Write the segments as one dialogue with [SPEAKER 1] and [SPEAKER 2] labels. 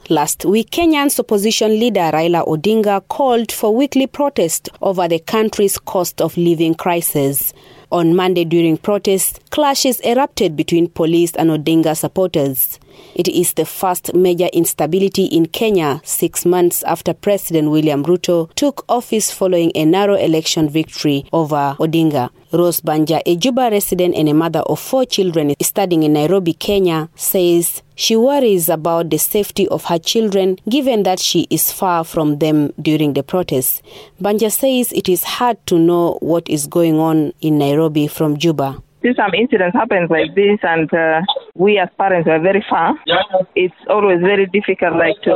[SPEAKER 1] Last week, Kenya's opposition leader Raila Odinga called for weekly protest over the country's cost of living crisis. On Monday during protests, clashes erupted between police and Odinga supporters. It is the first major instability in Kenya 6 months after President William Ruto took office following a narrow election victory over Odinga. Rose Banja, a Juba resident and a mother of 4 children studying in Nairobi, Kenya, says she worries about the safety of her children given that she is far from them during the protests. Banja says it is hard to know what is going on in Nairobi from Juba.
[SPEAKER 2] See, some incidents happen like this, and we as parents are very far. It's always very difficult,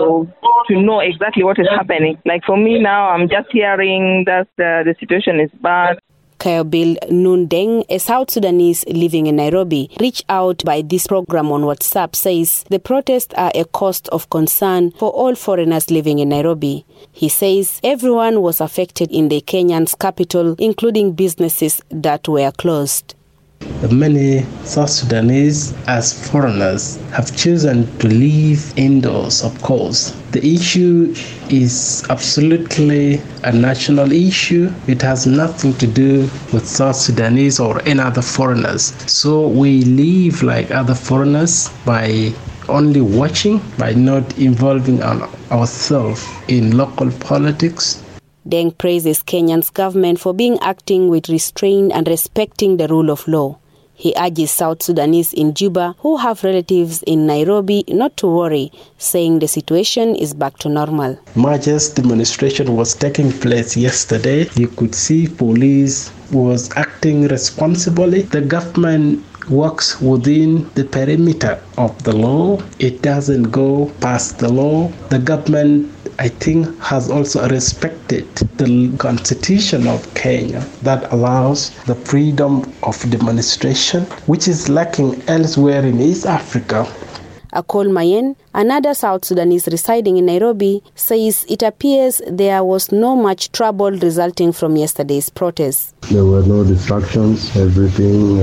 [SPEAKER 2] to know exactly what is happening. Like for me now, I'm just hearing that the situation is bad.
[SPEAKER 1] Kayobil Nundeng, a South Sudanese living in Nairobi, reached out by this program on WhatsApp, says the protests are a cause of concern for all foreigners living in Nairobi. He says everyone was affected in the Kenyan's capital, including businesses that were closed.
[SPEAKER 3] Many South Sudanese, as foreigners, have chosen to live indoors, of course. The issue is absolutely a national issue. It has nothing to do with South Sudanese or any other foreigners. So we live like other foreigners by only watching, by not involving ourselves in local politics.
[SPEAKER 1] Deng praises Kenya's government for acting with restraint and respecting the rule of law. He urges South Sudanese in Juba who have relatives in Nairobi not to worry, saying the situation is back to normal.
[SPEAKER 3] Marches demonstration was taking place yesterday. You could see police was acting responsibly. The government works within the perimeter of the law. It doesn't go past the law. The government, I think, has also respected the constitution of Kenya that allows the freedom of demonstration, which is lacking elsewhere in East Africa.
[SPEAKER 1] Akol Mayen, another South Sudanese residing in Nairobi, says it appears there was no much trouble resulting from yesterday's protests.
[SPEAKER 4] There were no distractions. Everything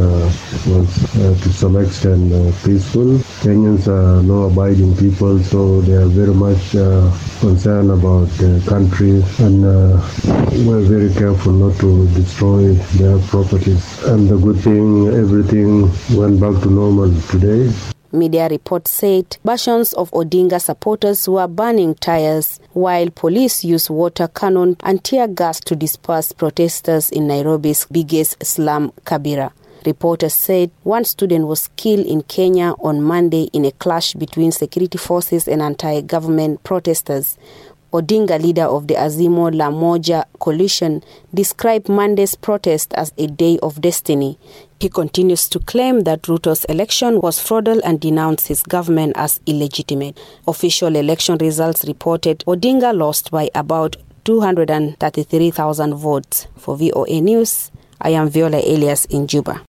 [SPEAKER 4] was to some extent peaceful. Kenyans are law-abiding people, so they are very much concerned about the country, and we're very careful not to destroy their properties. And the good thing, everything went back to normal today.
[SPEAKER 1] Media reports said versions of Odinga supporters were burning tires, while police used water cannon and tear gas to disperse protesters in Nairobi's biggest slum, Kibera. Reporters said one student was killed in Kenya on Monday in a clash between security forces and anti-government protesters. Odinga, leader of the Azimio la Umoja coalition, described Monday's protest as a day of destiny. He continues to claim that Ruto's election was fraudulent and denounced his government as illegitimate. Official election results reported Odinga lost by about 233,000 votes. For VOA News, I am Viola Elias in Juba.